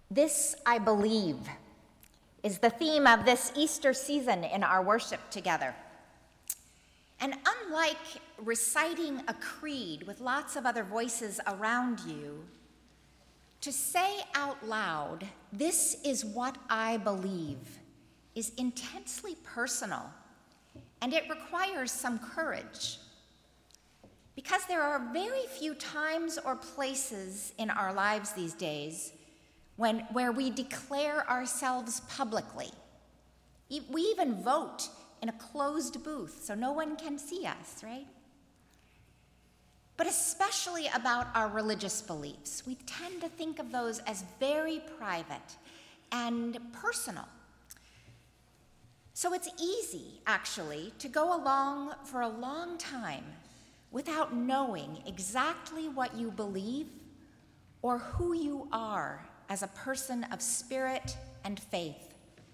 This I believe is the theme of this Easter season in our worship together. And unlike reciting a creed with lots of other voices around you, to say out loud, "This is what I believe," is intensely personal, and it requires some courage. Because there are very few times or places in our lives these days where we declare ourselves publicly. We even vote in a closed booth so no one can see us, right? But especially about our religious beliefs, we tend to think of those as very private and personal. So it's easy, actually, to go along for a long time without knowing exactly what you believe or who you are as a person of spirit and faith.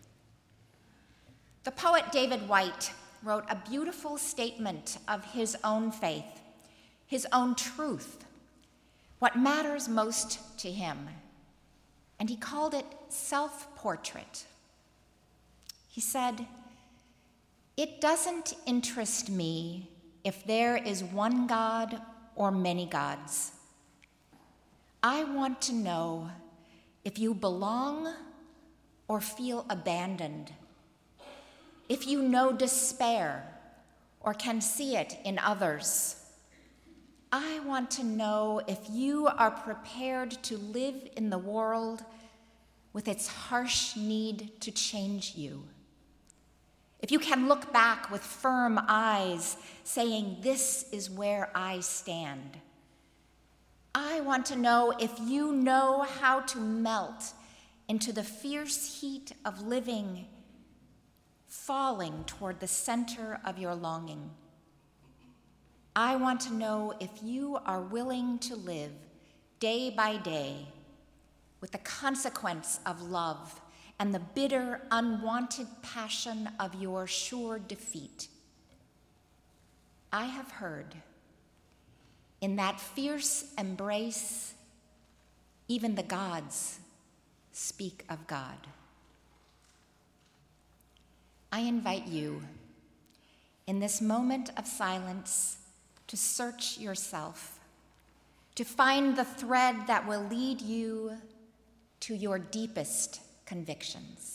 The poet David Whyte wrote a beautiful statement of his own faith, his own truth, what matters most to him, and he called it self-portrait. He said, "It doesn't interest me if there is one God or many gods. I want to know if you belong or feel abandoned, if you know despair or can see it in others. I want to know if you are prepared to live in the world with its harsh need to change you. If you can look back with firm eyes, saying, 'This is where I stand.' I want to know if you know how to melt into the fierce heat of living, falling toward the center of your longing. I want to know if you are willing to live day by day with the consequence of love and the bitter, unwanted passion of your sure defeat. I have heard, in that fierce embrace, even the gods speak of God." I invite you, in this moment of silence, to search yourself, to find the thread that will lead you to your deepest convictions.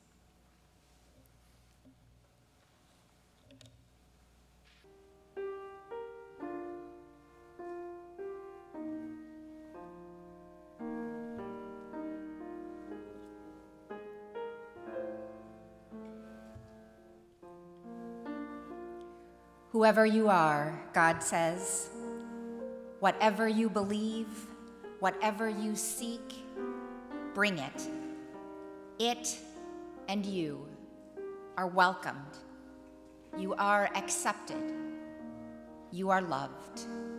Whoever you are, God says, whatever you believe, whatever you seek, bring it. It and you are welcomed. You are accepted. You are loved.